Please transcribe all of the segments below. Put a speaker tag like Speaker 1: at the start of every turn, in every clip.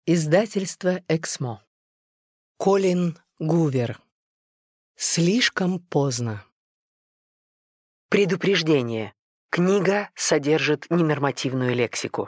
Speaker 1: Издательство «Эксмо». Колин Гувер. Слишком поздно. Предупреждение. Книга содержит ненормативную лексику.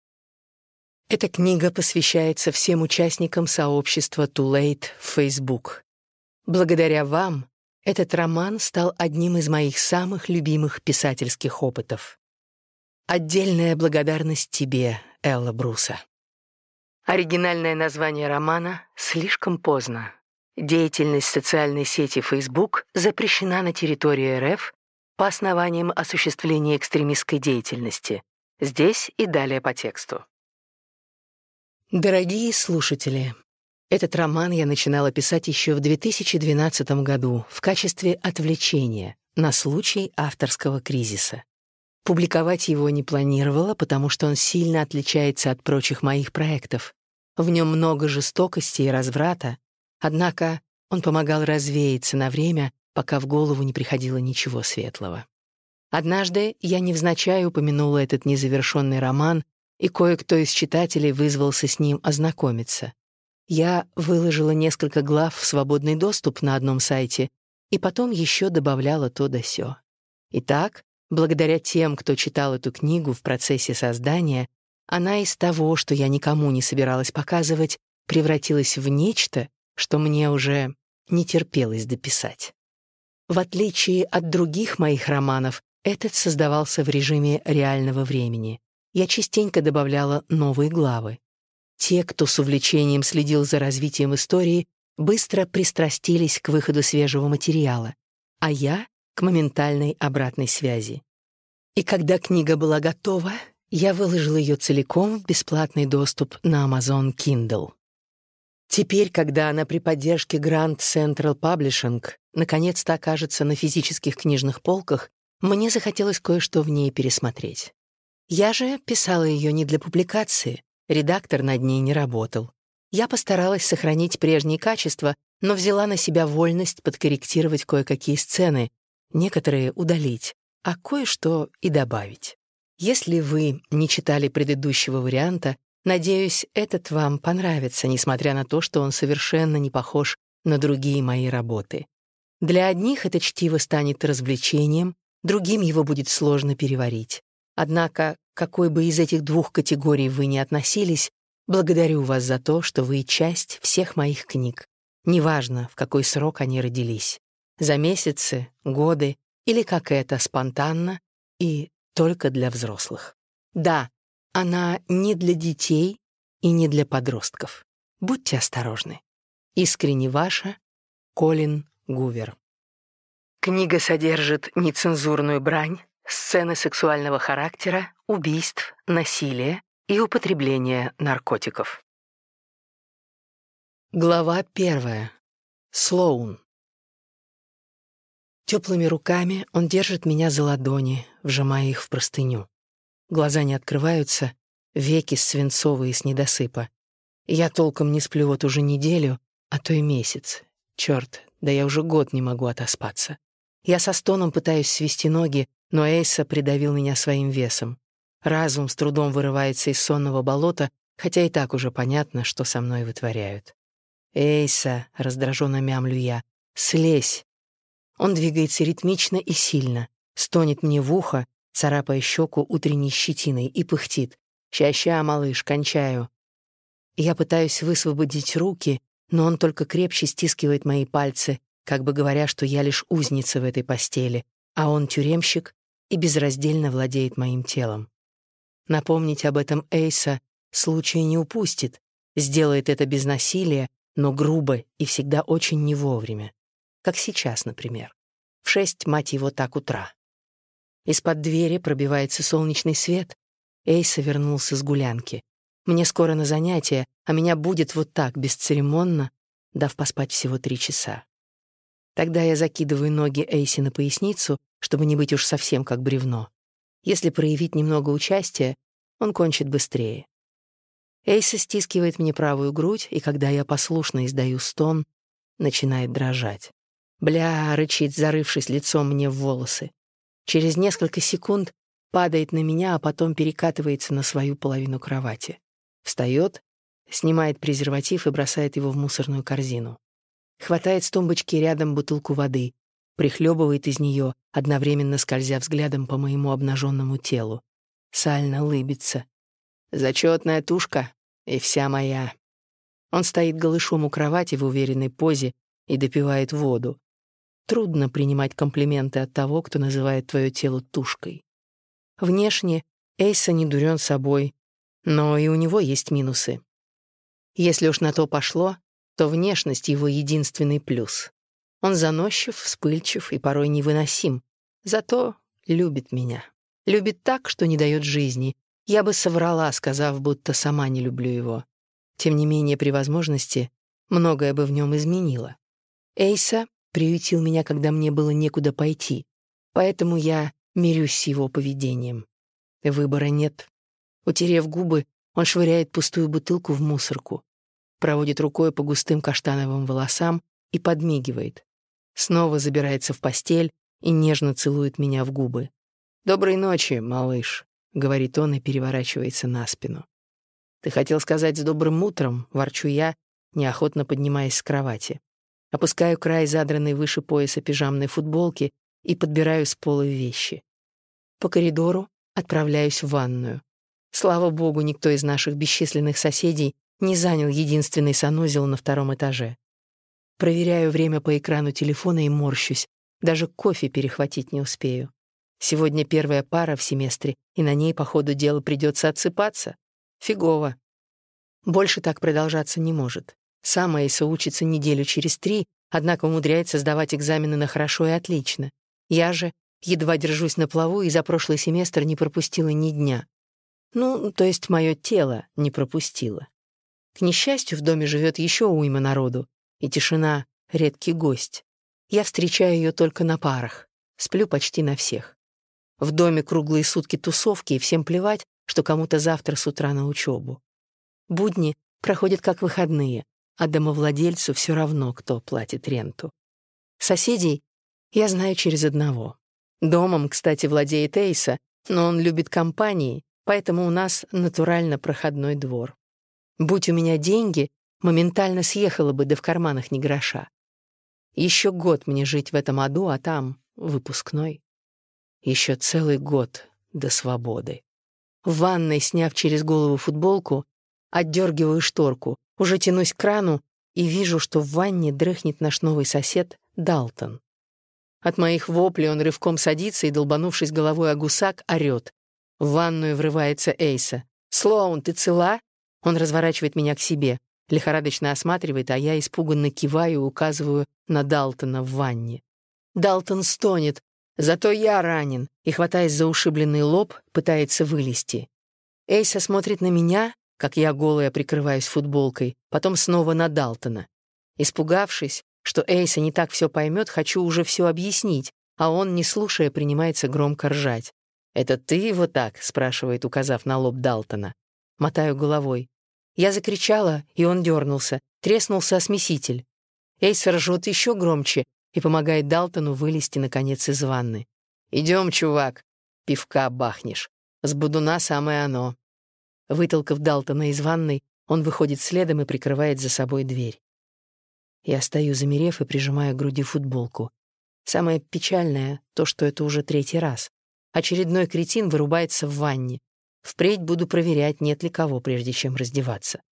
Speaker 1: Эта книга посвящается всем участникам сообщества Too Late в Facebook. Благодаря вам этот роман стал одним из моих самых любимых писательских опытов. Отдельная благодарность тебе, Элла Бруса. Оригинальное название романа «Слишком поздно». Деятельность социальной сети Facebook запрещена на территории РФ по основаниям осуществления экстремистской деятельности. Здесь и далее по тексту. Дорогие слушатели, этот роман я начинала писать еще в 2012 году в качестве отвлечения на случай авторского кризиса. Публиковать его не планировала, потому что он сильно отличается от прочих моих проектов. В нем много жестокости и разврата, однако он помогал развеяться на время, пока в голову не приходило ничего светлого. Однажды я невзначай упомянула этот незавершенный роман, и кое-кто из читателей вызвался с ним ознакомиться. Я выложила несколько глав в свободный доступ на одном сайте, и потом еще добавляла то да сё. Итак, благодаря тем, кто читал эту книгу в процессе создания, она из того, что я никому не собиралась показывать, превратилась в нечто, что мне уже не терпелось дописать. В отличие от других моих романов, этот создавался в режиме реального времени. Я частенько добавляла новые главы. Те, кто с увлечением следил за развитием истории, быстро пристрастились к выходу свежего материала, а я — к моментальной обратной связи. И когда книга была готова, я выложила ее целиком в бесплатный доступ на Amazon Kindle. Теперь, когда она при поддержке Grand Central Publishing наконец-то окажется на физических книжных полках, мне захотелось кое-что в ней пересмотреть. Я же писала ее не для публикации, редактор над ней не работал. Я постаралась сохранить прежние качества, но взяла на себя вольность подкорректировать кое-какие сцены, некоторые удалить, а кое-что и добавить. Если вы не читали предыдущего варианта, надеюсь, этот вам понравится, несмотря на то, что он совершенно не похож на другие мои работы. Для одних это чтиво станет развлечением, другим его будет сложно переварить. Однако, к какой бы из этих двух категорий вы ни относились, благодарю вас за то, что вы часть всех моих книг. Неважно, в какой срок они родились. За месяцы, годы или как это, спонтанно и только для взрослых. Да, она не для детей и не для подростков. Будьте осторожны. Искренне ваша, Колин Гувер. Книга содержит нецензурную брань, сцены сексуального характера, убийств, насилия и употребления наркотиков. Глава 1. Слоун. Теплыми руками он держит меня за ладони, вжимая их в простыню. Глаза не открываются, веки свинцовые с недосыпа. Я толком не сплю вот уже неделю, а то и месяц. Черт, да я уже год не могу отоспаться. Я со стоном пытаюсь свести ноги, но Эйса придавил меня своим весом. Разум с трудом вырывается из сонного болота, хотя и так уже понятно, что со мной вытворяют. «Эйса», — раздраженно мямлю я, — «слезь». Он двигается ритмично и сильно, стонет мне в ухо, царапая щеку утренней щетиной, и пыхтит. «Ща-ща, малыш, кончаю». Я пытаюсь высвободить руки, но он только крепче стискивает мои пальцы, как бы говоря, что я лишь узница в этой постели, а он тюремщик и безраздельно владеет моим телом. Напомнить об этом Эйса случая не упустит, сделает это без насилия, но грубо и всегда очень не вовремя. Как сейчас, например. В 6, мать его, так, утра. Из-под двери пробивается солнечный свет. Эйса вернулся с гулянки. Мне скоро на занятия, а меня будет вот так, бесцеремонно, дав поспать всего 3 часа. Тогда я закидываю ноги Эйси на поясницу, чтобы не быть уж совсем как бревно. Если проявить немного участия, он кончит быстрее. Эйса стискивает мне правую грудь, и когда я послушно издаю стон, начинает дрожать. «Бля!» — рычит, зарывшись лицом мне в волосы. Через несколько секунд падает на меня, а потом перекатывается на свою половину кровати. Встает, снимает презерватив и бросает его в мусорную корзину. Хватает с тумбочки рядом бутылку воды, прихлебывает из нее, одновременно скользя взглядом по моему обнаженному телу. Сально лыбится. Зачетная тушка и вся моя. Он стоит голышом у кровати в уверенной позе и допивает воду. Трудно принимать комплименты от того, кто называет твое тело тушкой. Внешне Эйса не дурен собой, но и у него есть минусы. Если уж на то пошло, то внешность его единственный плюс. Он заносчив, вспыльчив и порой невыносим, зато любит меня. Любит так, что не дает жизни. Я бы соврала, сказав, будто сама не люблю его. Тем не менее, при возможности, многое бы в нем изменило. Эйса приютил меня, когда мне было некуда пойти, поэтому я мирюсь с его поведением. Выбора нет. Утерев губы, он швыряет пустую бутылку в мусорку, проводит рукой по густым каштановым волосам и подмигивает. Снова забирается в постель и нежно целует меня в губы. «Доброй ночи, малыш», — говорит он и переворачивается на спину. «Ты хотел сказать с добрым утром», — ворчу я, неохотно поднимаясь с кровати. Опускаю край задранной выше пояса пижамной футболки и подбираю с пола вещи. По коридору отправляюсь в ванную. Слава богу, никто из наших бесчисленных соседей не занял единственный санузел на 2-м этаже. Проверяю время по экрану телефона и морщусь. Даже кофе перехватить не успею. Сегодня первая пара в семестре, и на ней, по ходу дела, придется отсыпаться. Фигово. Больше так продолжаться не может. Сам Эйса учится неделю через 3, однако умудряется сдавать экзамены на хорошо и отлично. Я же едва держусь на плаву и за прошлый семестр не пропустила ни дня. Ну, то есть мое тело не пропустило. К несчастью, в доме живет еще уйма народу, и тишина — редкий гость. Я встречаю ее только на парах, сплю почти на всех. В доме круглые сутки тусовки, и всем плевать, что кому-то завтра с утра на учебу. Будни проходят как выходные, а домовладельцу все равно, кто платит ренту. Соседей я знаю через одного. Домом, кстати, владеет Эйса, но он любит компании, поэтому у нас натурально проходной двор. Будь у меня деньги, моментально съехала бы, да в карманах ни гроша. Еще год мне жить в этом аду, а там выпускной. Еще целый год до свободы. В ванной, сняв через голову футболку, отдергиваю шторку, уже тянусь к крану и вижу, что в ванне дрыхнет наш новый сосед Далтон. От моих воплей он рывком садится и, долбанувшись головой о гусак, орёт. В ванную врывается Эйса. «Слоун, ты цела?» Он разворачивает меня к себе, лихорадочно осматривает, а я испуганно киваю и указываю на Далтона в ванне. Далтон стонет, зато я ранен, и, хватаясь за ушибленный лоб, пытается вылезти. Эйса смотрит на меня, как я голая прикрываюсь футболкой, потом снова на Далтона. Испугавшись, что Эйса не так все поймет, хочу уже все объяснить, а он, не слушая, принимается громко ржать. «Это ты его так?» — спрашивает, указав на лоб Далтона. Мотаю головой. Я закричала, и он дернулся. Треснулся о смеситель. Эйса ржет еще громче и помогает Далтону вылезти, наконец, из ванны. «Идем, чувак, пивка бахнешь. С будуна самое оно». Вытолкав Далтона из ванной, он выходит следом и прикрывает за собой дверь. Я стою, замерев, и прижимаю к груди футболку. Самое печальное — то, что это уже 3-й раз. Очередной кретин вырубается в ванне. Впредь буду проверять, нет ли кого, прежде чем раздеваться.